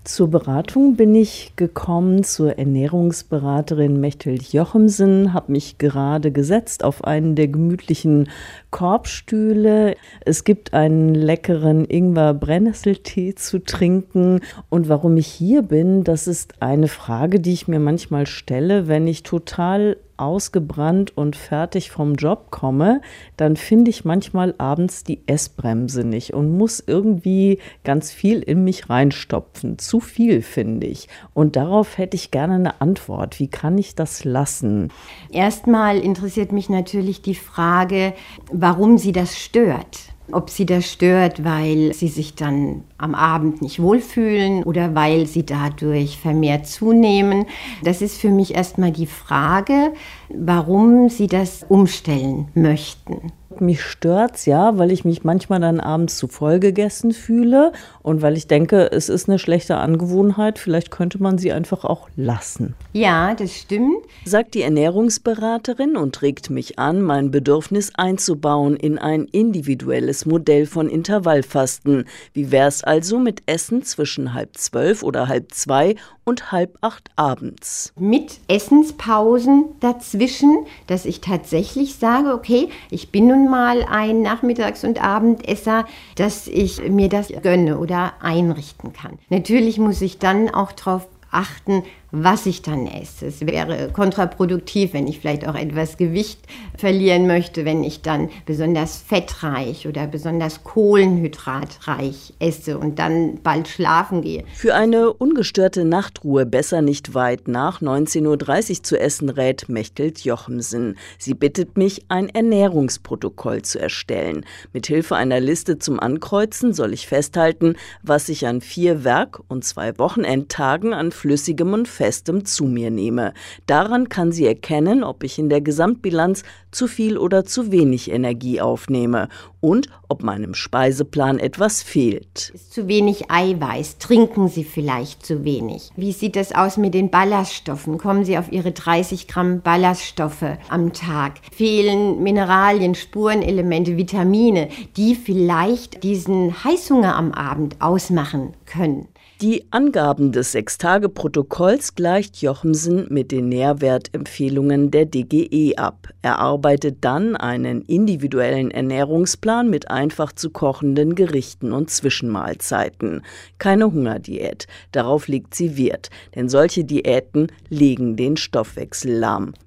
Zur Beratung bin ich gekommen zur Ernährungsberaterin Mechthild Jochemsen, habe mich gerade gesetzt auf einen der gemütlichen Korbstühle. Es gibt einen leckeren Ingwer-Brennnesseltee zu trinken. Und warum ich hier bin, das ist eine Frage, die ich mir manchmal stelle, wenn ich total ausgebrannt und fertig vom Job komme, dann finde ich manchmal abends die Essbremse nicht und muss irgendwie ganz viel in mich reinstopfen. Zu viel, finde ich. Und darauf hätte ich gerne eine Antwort. Wie kann ich das lassen? Erstmal interessiert mich natürlich die Frage, warum Sie das stört. Ob Sie das stört, weil Sie sich dann am Abend nicht wohlfühlen oder weil Sie dadurch vermehrt zunehmen. Das ist für mich erstmal die Frage, warum Sie das umstellen möchten. Mich stört's ja, weil ich mich manchmal dann abends zu voll gegessen fühle und weil ich denke, es ist eine schlechte Angewohnheit. Vielleicht könnte man sie einfach auch lassen. Ja, das stimmt, Sagt die Ernährungsberaterin und regt mich an, mein Bedürfnis einzubauen in ein individuelles Modell von Intervallfasten. Wie wär's also mit Essen zwischen 11:30 oder 11:30 und 7:30 abends? mit Essenspausen dazwischen, dass ich tatsächlich sage, okay, ich bin nun mal ein Nachmittags- und Abendesser, dass ich mir das gönne oder einrichten kann. Natürlich muss ich dann auch darauf achten, was ich dann esse. Es wäre kontraproduktiv, wenn ich vielleicht auch etwas Gewicht verlieren möchte, wenn ich dann besonders fettreich oder besonders kohlenhydratreich esse und dann bald schlafen gehe. Für eine ungestörte Nachtruhe besser nicht weit nach 19:30 Uhr zu essen, rät Mechthild Jochemsen. Sie bittet mich, ein Ernährungsprotokoll zu erstellen. Mithilfe einer Liste zum Ankreuzen soll ich festhalten, was ich an 4 Werk- und 2 Wochenendtagen an flüssigem und Festem zu mir nehme. Daran kann sie erkennen, ob ich in der Gesamtbilanz zu viel oder zu wenig Energie aufnehme und ob meinem Speiseplan etwas fehlt. Ist zu wenig Eiweiß? Trinken Sie vielleicht zu wenig? Wie sieht es aus mit den Ballaststoffen? Kommen Sie auf Ihre 30 Gramm Ballaststoffe am Tag? Fehlen Mineralien, Spurenelemente, Vitamine, die vielleicht diesen Heißhunger am Abend ausmachen können? Die Angaben des 6-Tage-Protokolls gleicht Jochemsen mit den Nährwertempfehlungen der DGE ab. Er arbeitet dann einen individuellen Ernährungsplan mit einfach zu kochenden Gerichten und Zwischenmahlzeiten. Keine Hungerdiät. Darauf legt sie Wert, denn solche Diäten legen den Stoffwechsel lahm.